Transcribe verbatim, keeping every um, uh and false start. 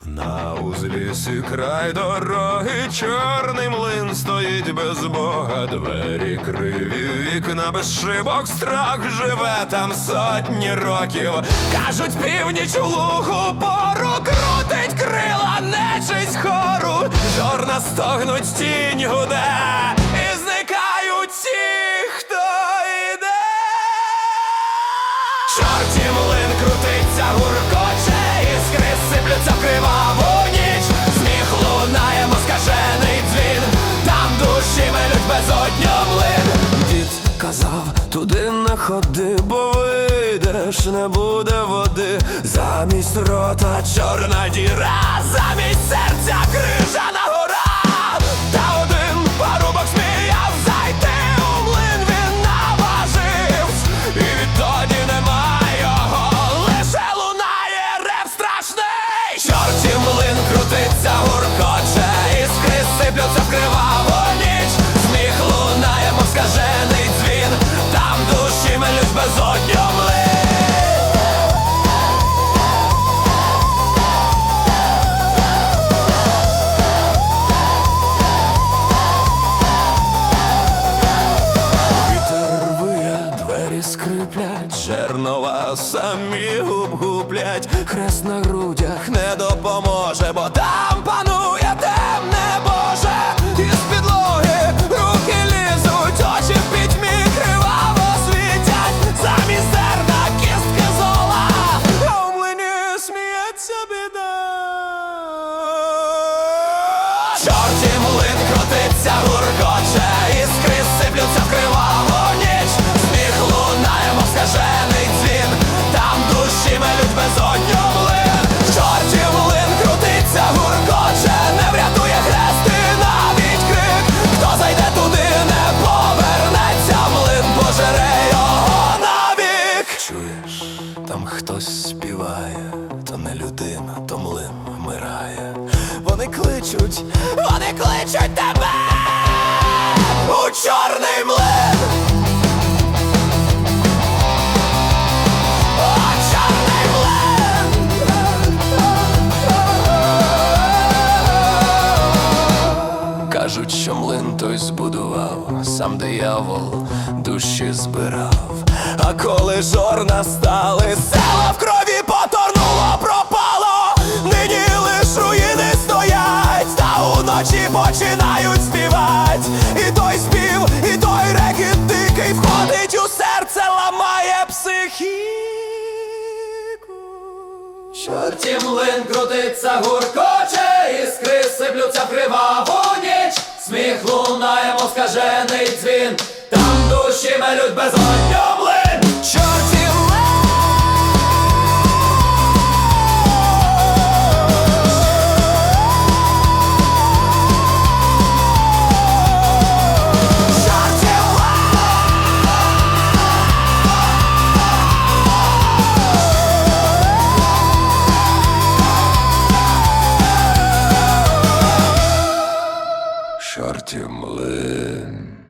На узлісі край дороги, чорний млин стоїть без Бога, двері криві, вікна без шибок, страх живе там сотні років. Кажуть, північ у лугу пору крутить крила нечисть хору, жорна стогнуть, тінь гуде, і зникають ті, хто йде. Чорті млин крутиться, гуркоче, іскри сиплються в криваву ніч. Сміх лунає, москажений дзвін, там душі милють безодню млин. Дід казав, туди не ходи, бо вийдеш, не буде води. Замість рота чорна діра, замість серця крижана гора. Та один парубок сміяв зайти у млин, він наважився, і відтоді нема його, лише лунає рев страшний. Чортів млин крутиться, гуркоче, іскри сиплються в криваву ніч. Сміх лунає, мов скажений дзвін, там душі милють безодню млин. Скриплять, чернова самі губ-гублять. Хрест на грудях не допоможе, бо там панує темне Боже. Із підлоги руки лізуть, очі в пітьмі криваво світять. Замість зерна кістки зола, а у млині сміється біда. Чорті млин крутиться, гуркоче, іскри сиплються в криваву ніч. Сміх лунає, мов скажений дзвін, там душі милють безодню млин. Чортів млин крутиться, гуркоче, не врятує хрест і навіть крик. Хто зайде туди, не повернеться, млин пожере його навік. Чуєш, там хтось співає, то не людина, то млин вмирає. Вони кличуть, вони кличуть тебе у чорний млин. Кажуть, що млин той збудував сам диявол, душі збирав. А коли жорна стали, села в крові поторнуло, пропало. Нині лиш руїни стоять, та уночі починають співать. І той спів, і той рекіт дикий входить у серце, ламає психіку. Чорті млин крутиться, гуркоче, іскри сиплються в криваву ніч. Сміх лунає, мов скажений дзвін, там душі милють безодню млин. Чорті млин. Чорті млин.